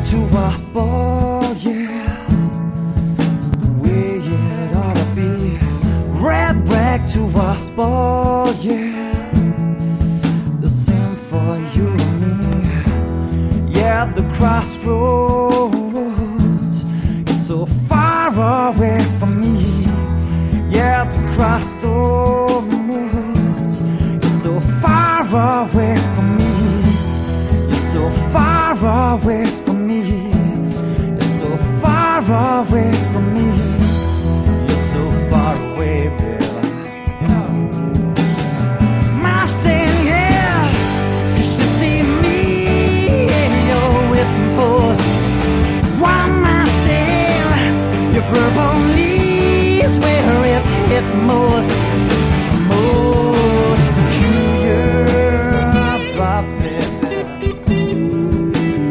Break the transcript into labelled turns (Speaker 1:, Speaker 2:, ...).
Speaker 1: to a ball, yeah. It's the way it ought to be. Red rag to a ball, yeah. The same for you and me. Yeah, the crossroads is so far away from me. Yeah, the crossroads is so far away from me. You're so far away